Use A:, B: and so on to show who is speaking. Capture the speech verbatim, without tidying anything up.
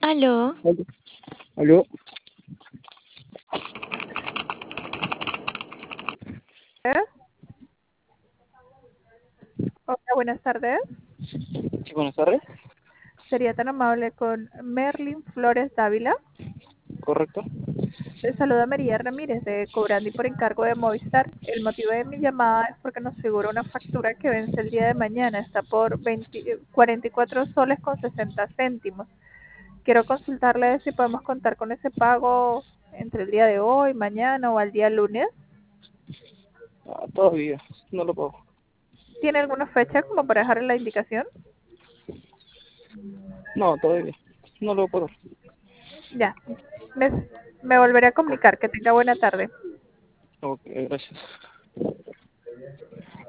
A: Aló,
B: Aló. Aló.
C: ¿Eh? Hola, buenas tardes.
B: Sí, buenas tardes.
C: Sería tan amable con Merlin Flores Dávila.
B: Correcto.
C: Les saluda María Ramírez de Cobrandi por encargo de Movistar. El motivo de mi llamada es porque nos figura una factura que vence el día de mañana. Está por veinte cuarenta y cuatro soles con sesenta céntimos. Quiero consultarle si podemos contar con ese pago entre el día de hoy, mañana o al día lunes.
B: Ah, todavía no lo pago.
C: ¿Tiene alguna fecha como para dejarle la indicación?
B: No, todavía no lo puedo.
C: Ya, me, me volveré a
B: Ok,
C: comunicar. Que tenga buena tarde.
B: ok, gracias.